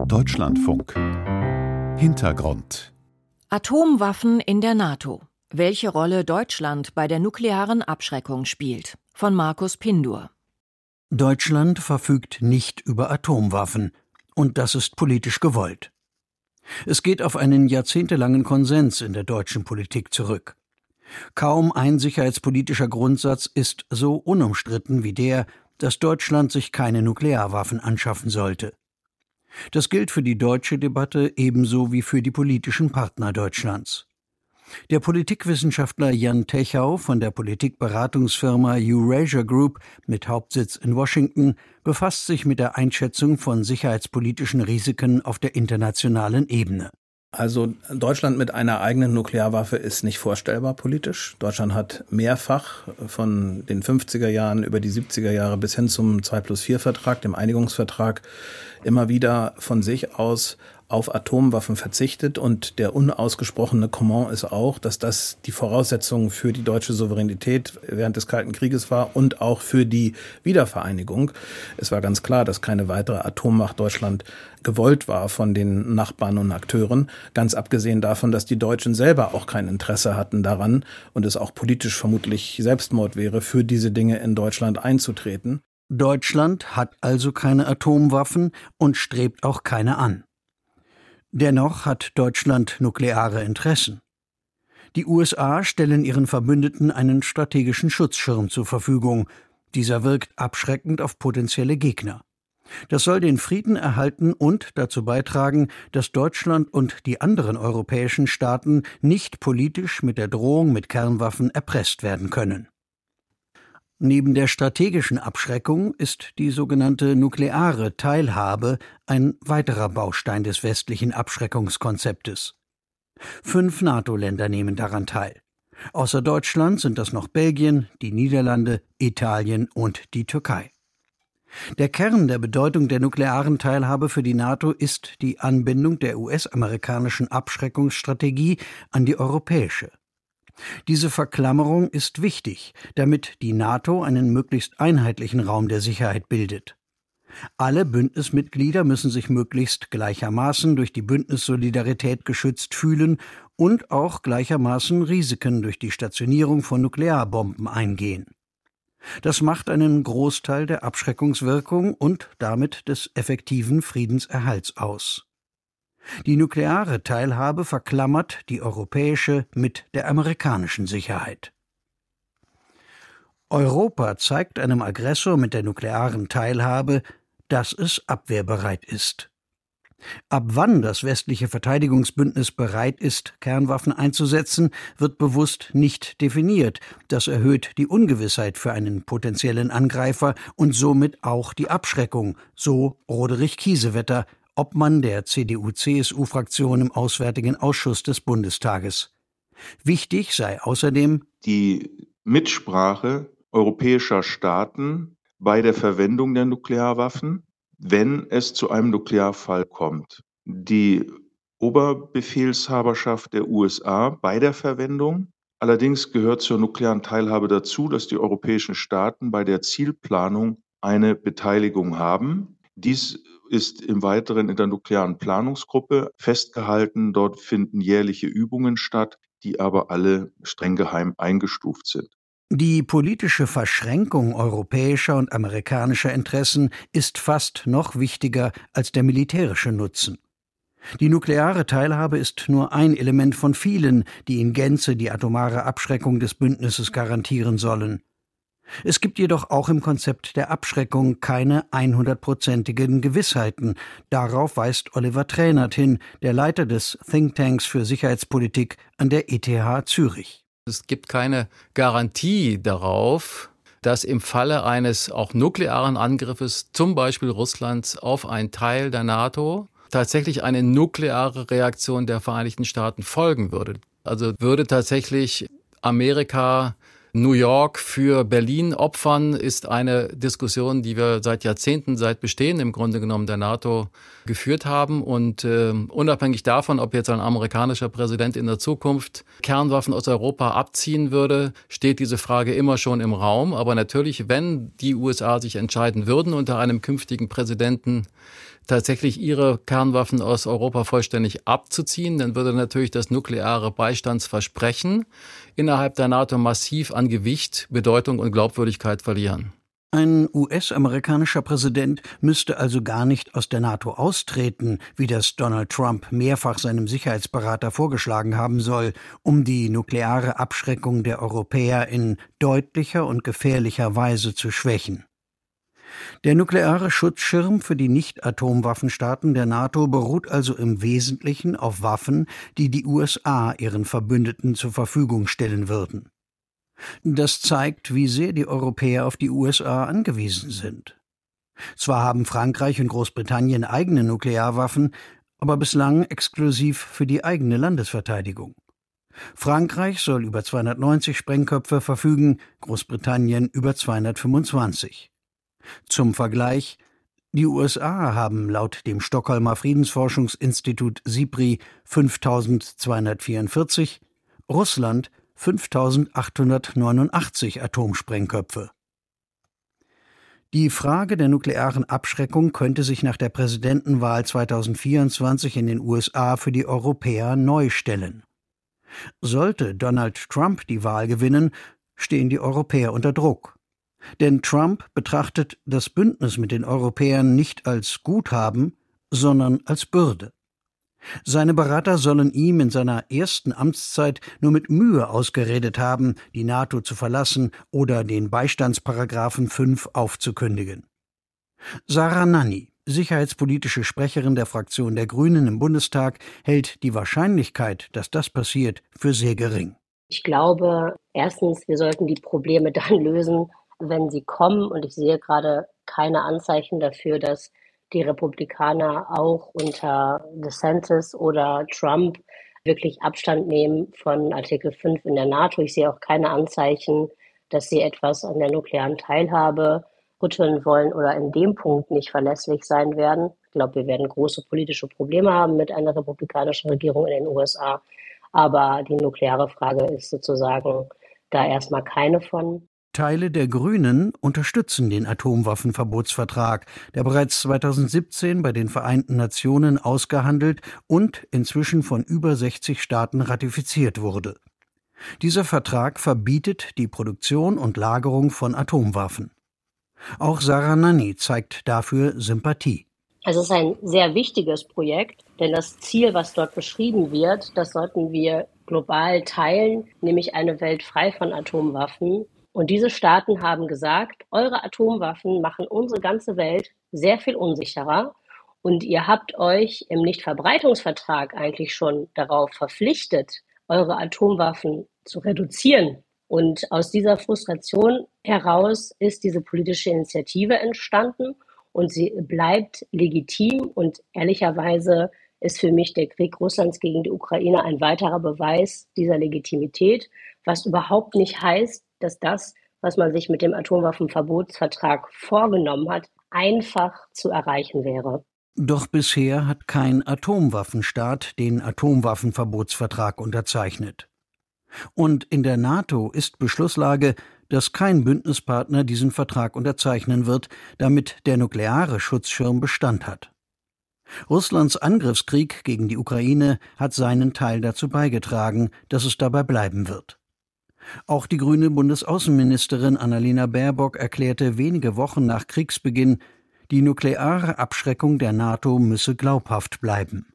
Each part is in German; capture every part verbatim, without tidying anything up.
Deutschlandfunk. Hintergrund. Atomwaffen in der NATO. Welche Rolle Deutschland bei der nuklearen Abschreckung spielt. Von Markus Pindur. Deutschland verfügt nicht über Atomwaffen. Und das ist politisch gewollt. Es geht auf einen jahrzehntelangen Konsens in der deutschen Politik zurück. Kaum ein sicherheitspolitischer Grundsatz ist so unumstritten wie der, dass Deutschland sich keine Nuklearwaffen anschaffen sollte. Das gilt für die deutsche Debatte ebenso wie für die politischen Partner Deutschlands. Der Politikwissenschaftler Jan Techau von der Politikberatungsfirma Eurasia Group mit Hauptsitz in Washington befasst sich mit der Einschätzung von sicherheitspolitischen Risiken auf der internationalen Ebene. Also Deutschland mit einer eigenen Nuklearwaffe ist nicht vorstellbar politisch. Deutschland hat mehrfach von den fünfziger Jahren über die siebziger Jahre bis hin zum zwei plus vier Vertrag, dem Einigungsvertrag, immer wieder von sich aus auf Atomwaffen verzichtet. Und der unausgesprochene Comment ist auch, dass das die Voraussetzung für die deutsche Souveränität während des Kalten Krieges war und auch für die Wiedervereinigung. Es war ganz klar, dass keine weitere Atommacht Deutschland gewollt war von den Nachbarn und Akteuren. Ganz abgesehen davon, dass die Deutschen selber auch kein Interesse hatten daran und es auch politisch vermutlich Selbstmord wäre, für diese Dinge in Deutschland einzutreten. Deutschland hat also keine Atomwaffen und strebt auch keine an. Dennoch hat Deutschland nukleare Interessen. Die U S A stellen ihren Verbündeten einen strategischen Schutzschirm zur Verfügung. Dieser wirkt abschreckend auf potenzielle Gegner. Das soll den Frieden erhalten und dazu beitragen, dass Deutschland und die anderen europäischen Staaten nicht politisch mit der Drohung mit Kernwaffen erpresst werden können. Neben der strategischen Abschreckung ist die sogenannte nukleare Teilhabe ein weiterer Baustein des westlichen Abschreckungskonzeptes. Fünf NATO-Länder nehmen daran teil. Außer Deutschland sind das noch Belgien, die Niederlande, Italien und die Türkei. Der Kern der Bedeutung der nuklearen Teilhabe für die NATO ist die Anbindung der U S-amerikanischen Abschreckungsstrategie an die europäische. Diese Verklammerung ist wichtig, damit die NATO einen möglichst einheitlichen Raum der Sicherheit bildet. Alle Bündnismitglieder müssen sich möglichst gleichermaßen durch die Bündnissolidarität geschützt fühlen und auch gleichermaßen Risiken durch die Stationierung von Nuklearbomben eingehen. Das macht einen Großteil der Abschreckungswirkung und damit des effektiven Friedenserhalts aus. Die nukleare Teilhabe verklammert die europäische mit der amerikanischen Sicherheit. Europa zeigt einem Aggressor mit der nuklearen Teilhabe, dass es abwehrbereit ist. Ab wann das westliche Verteidigungsbündnis bereit ist, Kernwaffen einzusetzen, wird bewusst nicht definiert. Das erhöht die Ungewissheit für einen potenziellen Angreifer und somit auch die Abschreckung, so Roderich Kiesewetter, Obmann der C D U C S U-Fraktion im Auswärtigen Ausschuss des Bundestages. Wichtig sei außerdem die Mitsprache europäischer Staaten bei der Verwendung der Nuklearwaffen, wenn es zu einem Nuklearfall kommt. Die Oberbefehlshaberschaft der U S A bei der Verwendung. Allerdings gehört zur nuklearen Teilhabe dazu, dass die europäischen Staaten bei der Zielplanung eine Beteiligung haben. Dies ist im Weiteren in der nuklearen Planungsgruppe festgehalten. Dort finden jährliche Übungen statt, die aber alle streng geheim eingestuft sind. Die politische Verschränkung europäischer und amerikanischer Interessen ist fast noch wichtiger als der militärische Nutzen. Die nukleare Teilhabe ist nur ein Element von vielen, die in Gänze die atomare Abschreckung des Bündnisses garantieren sollen. Es gibt jedoch auch im Konzept der Abschreckung keine hundertprozentigen Gewissheiten. Darauf weist Oliver Trainert hin, der Leiter des Thinktanks für Sicherheitspolitik an der E T H Zürich. Es gibt keine Garantie darauf, dass im Falle eines auch nuklearen Angriffes, zum Beispiel Russlands, auf einen Teil der NATO, tatsächlich eine nukleare Reaktion der Vereinigten Staaten folgen würde. Also würde tatsächlich Amerika New York für Berlin opfern, ist eine Diskussion, die wir seit Jahrzehnten, seit Bestehen im Grunde genommen der NATO geführt haben. Und äh, unabhängig davon, ob jetzt ein amerikanischer Präsident in der Zukunft Kernwaffen aus Europa abziehen würde, steht diese Frage immer schon im Raum. Aber natürlich, wenn die U S A sich entscheiden würden, unter einem künftigen Präsidenten tatsächlich ihre Kernwaffen aus Europa vollständig abzuziehen, dann würde natürlich das nukleare Beistandsversprechen innerhalb der NATO massiv an Gewicht, Bedeutung und Glaubwürdigkeit verlieren. Ein U S-amerikanischer Präsident müsste also gar nicht aus der NATO austreten, wie das Donald Trump mehrfach seinem Sicherheitsberater vorgeschlagen haben soll, um die nukleare Abschreckung der Europäer in deutlicher und gefährlicher Weise zu schwächen. Der nukleare Schutzschirm für die Nicht-Atomwaffenstaaten der NATO beruht also im Wesentlichen auf Waffen, die die U S A ihren Verbündeten zur Verfügung stellen würden. Das zeigt, wie sehr die Europäer auf die U S A angewiesen sind. Zwar haben Frankreich und Großbritannien eigene Nuklearwaffen, aber bislang exklusiv für die eigene Landesverteidigung. Frankreich soll über zweihundertneunzig Sprengköpfe verfügen, Großbritannien über zweihundertfünfundzwanzig. Zum Vergleich: Die U S A haben laut dem Stockholmer Friedensforschungsinstitut SIPRI fünftausendzweihundertvierundvierzig, Russland fünftausendachthundertneunundachtzig Atomsprengköpfe. Die Frage der nuklearen Abschreckung könnte sich nach der Präsidentenwahl zweitausendvierundzwanzig in den U S A für die Europäer neu stellen. Sollte Donald Trump die Wahl gewinnen, stehen die Europäer unter Druck. Denn Trump betrachtet das Bündnis mit den Europäern nicht als Guthaben, sondern als Bürde. Seine Berater sollen ihm in seiner ersten Amtszeit nur mit Mühe ausgeredet haben, die NATO zu verlassen oder den Beistandsparagraphen fünf aufzukündigen. Sarah Nanni, sicherheitspolitische Sprecherin der Fraktion der Grünen im Bundestag, hält die Wahrscheinlichkeit, dass das passiert, für sehr gering. Ich glaube, erstens, wir sollten die Probleme dann lösen, wenn sie kommen. Und ich sehe gerade keine Anzeichen dafür, dass die Republikaner auch unter DeSantis oder Trump wirklich Abstand nehmen von Artikel fünf in der NATO. Ich sehe auch keine Anzeichen, dass sie etwas an der nuklearen Teilhabe rütteln wollen oder in dem Punkt nicht verlässlich sein werden. Ich glaube, wir werden große politische Probleme haben mit einer republikanischen Regierung in den U S A. Aber die nukleare Frage ist sozusagen da erstmal keine von. Teile der Grünen unterstützen den Atomwaffenverbotsvertrag, der bereits zweitausendsiebzehn bei den Vereinten Nationen ausgehandelt und inzwischen von über sechzig Staaten ratifiziert wurde. Dieser Vertrag verbietet die Produktion und Lagerung von Atomwaffen. Auch Sarah Nanni zeigt dafür Sympathie. Es ist ein sehr wichtiges Projekt, denn das Ziel, was dort beschrieben wird, das sollten wir global teilen, nämlich eine Welt frei von Atomwaffen. Und diese Staaten haben gesagt, eure Atomwaffen machen unsere ganze Welt sehr viel unsicherer. Und ihr habt euch im Nichtverbreitungsvertrag eigentlich schon darauf verpflichtet, eure Atomwaffen zu reduzieren. Und aus dieser Frustration heraus ist diese politische Initiative entstanden und sie bleibt legitim. Und ehrlicherweise ist für mich der Krieg Russlands gegen die Ukraine ein weiterer Beweis dieser Legitimität, was überhaupt nicht heißt, dass das, was man sich mit dem Atomwaffenverbotsvertrag vorgenommen hat, einfach zu erreichen wäre. Doch bisher hat kein Atomwaffenstaat den Atomwaffenverbotsvertrag unterzeichnet. Und in der NATO ist Beschlusslage, dass kein Bündnispartner diesen Vertrag unterzeichnen wird, damit der nukleare Schutzschirm Bestand hat. Russlands Angriffskrieg gegen die Ukraine hat seinen Teil dazu beigetragen, dass es dabei bleiben wird. Auch die grüne Bundesaußenministerin Annalena Baerbock erklärte wenige Wochen nach Kriegsbeginn, die nukleare Abschreckung der NATO müsse glaubhaft bleiben.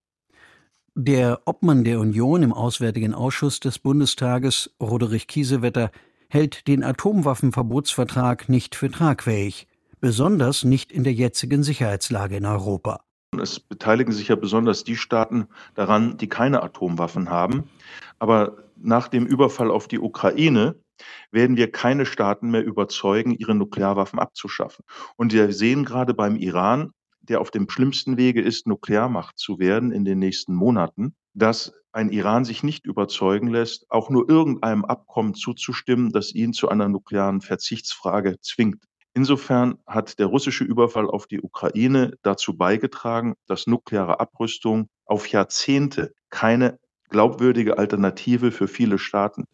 Der Obmann der Union im Auswärtigen Ausschuss des Bundestages, Roderich Kiesewetter, hält den Atomwaffenverbotsvertrag nicht für tragfähig, besonders nicht in der jetzigen Sicherheitslage in Europa. Es beteiligen sich ja besonders die Staaten daran, die keine Atomwaffen haben. Aber nach dem Überfall auf die Ukraine werden wir keine Staaten mehr überzeugen, ihre Nuklearwaffen abzuschaffen. Und wir sehen gerade beim Iran, der auf dem schlimmsten Wege ist, Nuklearmacht zu werden in den nächsten Monaten, dass ein Iran sich nicht überzeugen lässt, auch nur irgendeinem Abkommen zuzustimmen, das ihn zu einer nuklearen Verzichtsfrage zwingt. Insofern hat der russische Überfall auf die Ukraine dazu beigetragen, dass nukleare Abrüstung auf Jahrzehnte keine glaubwürdige Alternative für viele Staaten ist.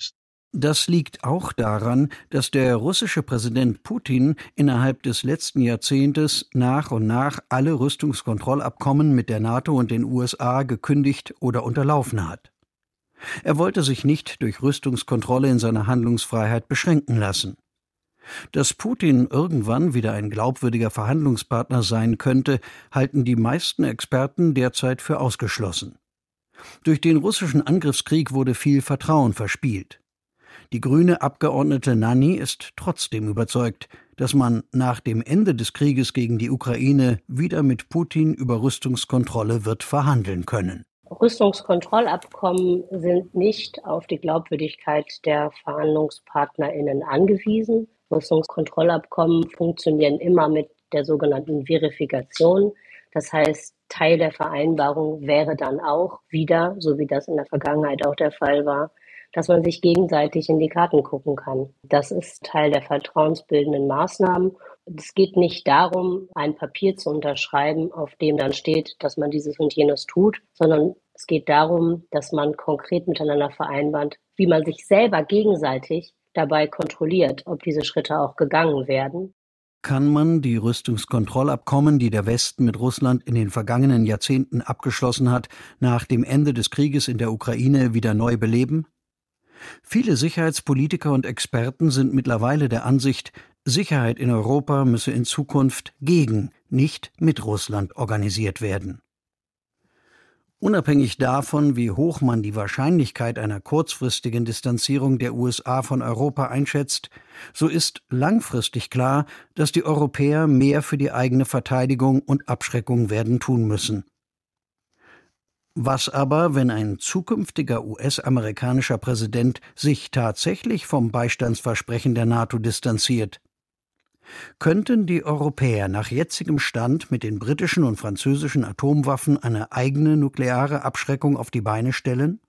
Das liegt auch daran, dass der russische Präsident Putin innerhalb des letzten Jahrzehntes nach und nach alle Rüstungskontrollabkommen mit der NATO und den U S A gekündigt oder unterlaufen hat. Er wollte sich nicht durch Rüstungskontrolle in seiner Handlungsfreiheit beschränken lassen. Dass Putin irgendwann wieder ein glaubwürdiger Verhandlungspartner sein könnte, halten die meisten Experten derzeit für ausgeschlossen. Durch den russischen Angriffskrieg wurde viel Vertrauen verspielt. Die grüne Abgeordnete Nanny ist trotzdem überzeugt, dass man nach dem Ende des Krieges gegen die Ukraine wieder mit Putin über Rüstungskontrolle wird verhandeln können. Rüstungskontrollabkommen sind nicht auf die Glaubwürdigkeit der VerhandlungspartnerInnen angewiesen. Rüstungskontrollabkommen funktionieren immer mit der sogenannten Verifikation. Das heißt, Teil der Vereinbarung wäre dann auch wieder, so wie das in der Vergangenheit auch der Fall war, dass man sich gegenseitig in die Karten gucken kann. Das ist Teil der vertrauensbildenden Maßnahmen. Es geht nicht darum, ein Papier zu unterschreiben, auf dem dann steht, dass man dieses und jenes tut, sondern es geht darum, dass man konkret miteinander vereinbart, wie man sich selber gegenseitig dabei kontrolliert, ob diese Schritte auch gegangen werden. Kann man die Rüstungskontrollabkommen, die der Westen mit Russland in den vergangenen Jahrzehnten abgeschlossen hat, nach dem Ende des Krieges in der Ukraine wieder neu beleben? Viele Sicherheitspolitiker und Experten sind mittlerweile der Ansicht, Sicherheit in Europa müsse in Zukunft gegen, nicht mit Russland organisiert werden. Unabhängig davon, wie hoch man die Wahrscheinlichkeit einer kurzfristigen Distanzierung der U S A von Europa einschätzt, so ist langfristig klar, dass die Europäer mehr für die eigene Verteidigung und Abschreckung werden tun müssen. Was aber, wenn ein zukünftiger U S-amerikanischer Präsident sich tatsächlich vom Beistandsversprechen der NATO distanziert? Könnten die Europäer nach jetzigem Stand mit den britischen und französischen Atomwaffen eine eigene nukleare Abschreckung auf die Beine stellen?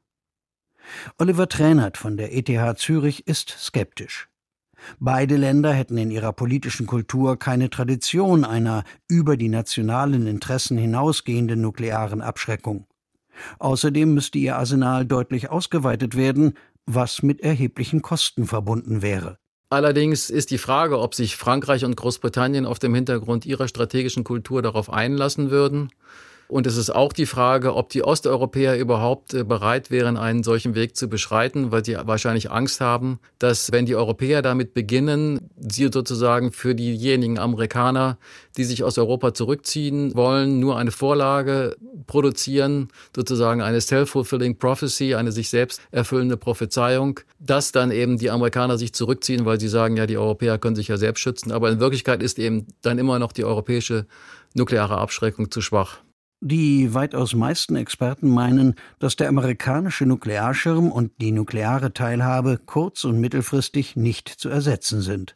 Oliver Traenert von der E T H Zürich ist skeptisch. Beide Länder hätten in ihrer politischen Kultur keine Tradition einer über die nationalen Interessen hinausgehenden nuklearen Abschreckung. Außerdem müsste ihr Arsenal deutlich ausgeweitet werden, was mit erheblichen Kosten verbunden wäre. Allerdings ist die Frage, ob sich Frankreich und Großbritannien auf dem Hintergrund ihrer strategischen Kultur darauf einlassen würden. Und es ist auch die Frage, ob die Osteuropäer überhaupt bereit wären, einen solchen Weg zu beschreiten, weil sie wahrscheinlich Angst haben, dass, wenn die Europäer damit beginnen, sie sozusagen für diejenigen Amerikaner, die sich aus Europa zurückziehen wollen, nur eine Vorlage produzieren, sozusagen eine self-fulfilling prophecy, eine sich selbst erfüllende Prophezeiung, dass dann eben die Amerikaner sich zurückziehen, weil sie sagen, ja, die Europäer können sich ja selbst schützen. Aber in Wirklichkeit ist eben dann immer noch die europäische nukleare Abschreckung zu schwach. Die weitaus meisten Experten meinen, dass der amerikanische Nuklearschirm und die nukleare Teilhabe kurz- und mittelfristig nicht zu ersetzen sind.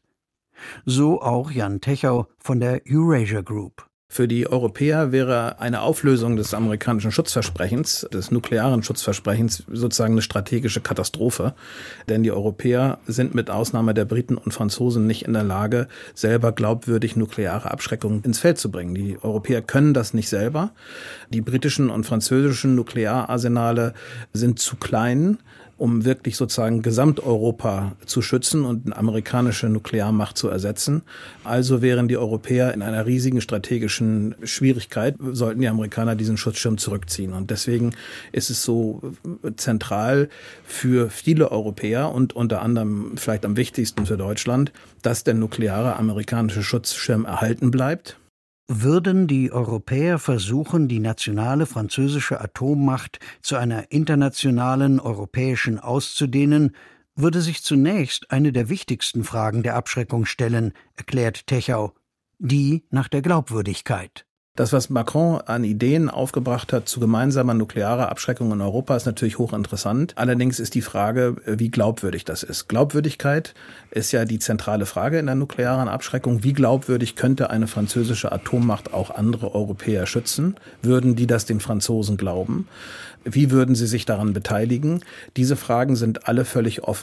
So auch Jan Techau von der Eurasia Group. Für die Europäer wäre eine Auflösung des amerikanischen Schutzversprechens, des nuklearen Schutzversprechens, sozusagen eine strategische Katastrophe. Denn die Europäer sind mit Ausnahme der Briten und Franzosen nicht in der Lage, selber glaubwürdig nukleare Abschreckung ins Feld zu bringen. Die Europäer können das nicht selber. Die britischen und französischen Nukleararsenale sind zu klein, um wirklich sozusagen Gesamteuropa zu schützen und eine amerikanische Nuklearmacht zu ersetzen. Also wären die Europäer in einer riesigen strategischen Schwierigkeit, sollten die Amerikaner diesen Schutzschirm zurückziehen. Und deswegen ist es so zentral für viele Europäer und unter anderem vielleicht am wichtigsten für Deutschland, dass der nukleare amerikanische Schutzschirm erhalten bleibt. Würden die Europäer versuchen, die nationale französische Atommacht zu einer internationalen europäischen auszudehnen, würde sich zunächst eine der wichtigsten Fragen der Abschreckung stellen, erklärt Techau, die nach der Glaubwürdigkeit. Das, was Macron an Ideen aufgebracht hat zu gemeinsamer nuklearer Abschreckung in Europa, ist natürlich hochinteressant. Allerdings ist die Frage, wie glaubwürdig das ist. Glaubwürdigkeit ist ja die zentrale Frage in der nuklearen Abschreckung. Wie glaubwürdig könnte eine französische Atommacht auch andere Europäer schützen? Würden die das den Franzosen glauben? Wie würden sie sich daran beteiligen? Diese Fragen sind alle völlig offen.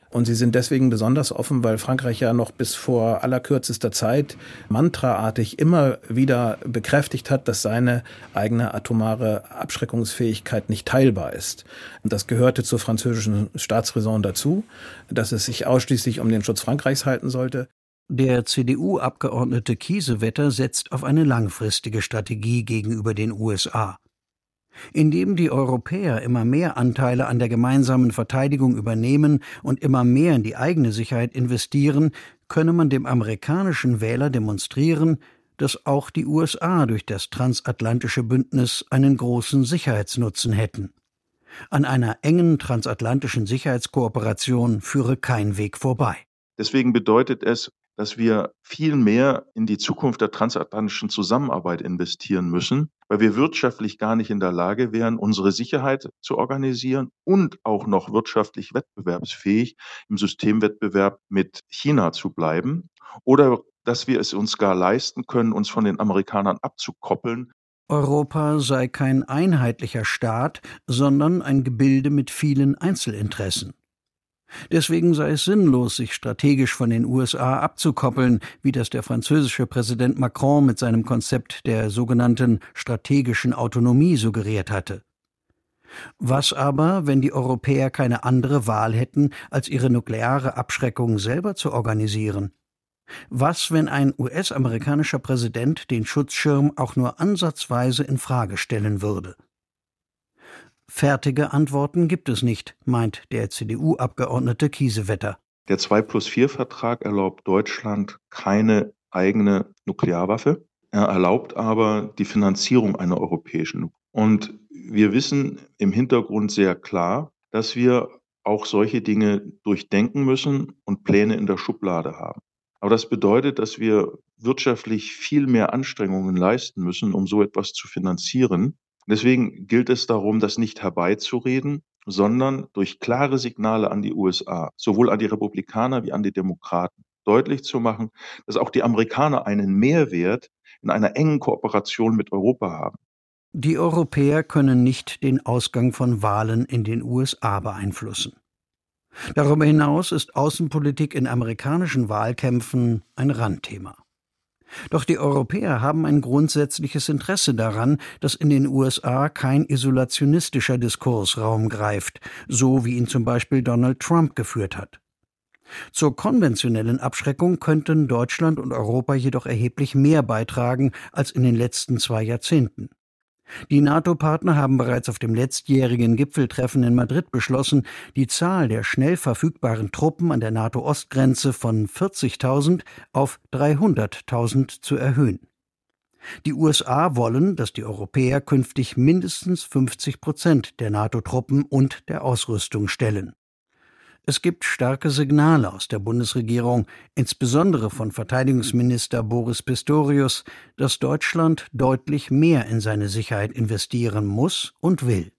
Und sie sind deswegen besonders offen, weil Frankreich ja noch bis vor allerkürzester Zeit mantraartig immer wieder bekräftigt hat, dass seine eigene atomare Abschreckungsfähigkeit nicht teilbar ist. Und das gehörte zur französischen Staatsräson dazu, dass es sich ausschließlich um den Schutz Frankreichs halten sollte. Der C D U-Abgeordnete Kiesewetter setzt auf eine langfristige Strategie gegenüber den U S A. Indem die Europäer immer mehr Anteile an der gemeinsamen Verteidigung übernehmen und immer mehr in die eigene Sicherheit investieren, könne man dem amerikanischen Wähler demonstrieren, dass auch die U S A durch das transatlantische Bündnis einen großen Sicherheitsnutzen hätten. An einer engen transatlantischen Sicherheitskooperation führe kein Weg vorbei. Deswegen bedeutet es, dass wir viel mehr in die Zukunft der transatlantischen Zusammenarbeit investieren müssen, weil wir wirtschaftlich gar nicht in der Lage wären, unsere Sicherheit zu organisieren und auch noch wirtschaftlich wettbewerbsfähig im Systemwettbewerb mit China zu bleiben, oder dass wir es uns gar leisten können, uns von den Amerikanern abzukoppeln. Europa sei kein einheitlicher Staat, sondern ein Gebilde mit vielen Einzelinteressen. Deswegen sei es sinnlos, sich strategisch von den U S A abzukoppeln, wie das der französische Präsident Macron mit seinem Konzept der sogenannten strategischen Autonomie suggeriert hatte. Was aber, wenn die Europäer keine andere Wahl hätten, als ihre nukleare Abschreckung selber zu organisieren? Was, wenn ein U S-amerikanischer Präsident den Schutzschirm auch nur ansatzweise in Frage stellen würde? Fertige Antworten gibt es nicht, meint der C D U-Abgeordnete Kiesewetter. Der zwei plus vier Vertrag erlaubt Deutschland keine eigene Nuklearwaffe. Er erlaubt aber die Finanzierung einer europäischen. Und wir wissen im Hintergrund sehr klar, dass wir auch solche Dinge durchdenken müssen und Pläne in der Schublade haben. Aber das bedeutet, dass wir wirtschaftlich viel mehr Anstrengungen leisten müssen, um so etwas zu finanzieren. Deswegen gilt es darum, das nicht herbeizureden, sondern durch klare Signale an die U S A, sowohl an die Republikaner wie an die Demokraten, deutlich zu machen, dass auch die Amerikaner einen Mehrwert in einer engen Kooperation mit Europa haben. Die Europäer können nicht den Ausgang von Wahlen in den U S A beeinflussen. Darüber hinaus ist Außenpolitik in amerikanischen Wahlkämpfen ein Randthema. Doch die Europäer haben ein grundsätzliches Interesse daran, dass in den U S A kein isolationistischer Diskurs Raum greift, so wie ihn zum Beispiel Donald Trump geführt hat. Zur konventionellen Abschreckung könnten Deutschland und Europa jedoch erheblich mehr beitragen als in den letzten zwei Jahrzehnten. Die NATO-Partner haben bereits auf dem letztjährigen Gipfeltreffen in Madrid beschlossen, die Zahl der schnell verfügbaren Truppen an der NATO-Ostgrenze von vierzigtausend auf dreihunderttausend zu erhöhen. Die U S A wollen, dass die Europäer künftig mindestens fünfzig Prozent der NATO-Truppen und der Ausrüstung stellen. Es gibt starke Signale aus der Bundesregierung, insbesondere von Verteidigungsminister Boris Pistorius, dass Deutschland deutlich mehr in seine Sicherheit investieren muss und will.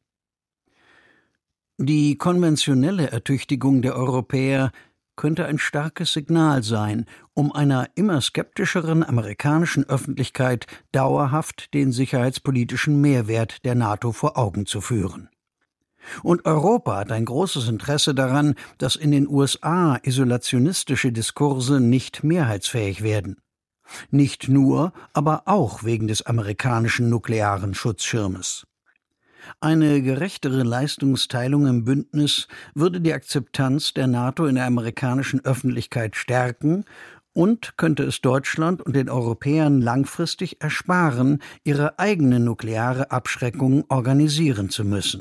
Die konventionelle Ertüchtigung der Europäer könnte ein starkes Signal sein, um einer immer skeptischeren amerikanischen Öffentlichkeit dauerhaft den sicherheitspolitischen Mehrwert der NATO vor Augen zu führen. Und Europa hat ein großes Interesse daran, dass in den U S A isolationistische Diskurse nicht mehrheitsfähig werden. Nicht nur, aber auch wegen des amerikanischen nuklearen Schutzschirmes. Eine gerechtere Leistungsteilung im Bündnis würde die Akzeptanz der NATO in der amerikanischen Öffentlichkeit stärken und könnte es Deutschland und den Europäern langfristig ersparen, ihre eigene nukleare Abschreckung organisieren zu müssen.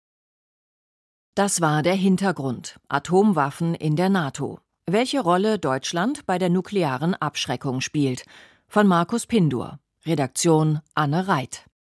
Das war der Hintergrund. Atomwaffen in der NATO. Welche Rolle Deutschland bei der nuklearen Abschreckung spielt. Von Markus Pindur. Redaktion Anne Reit.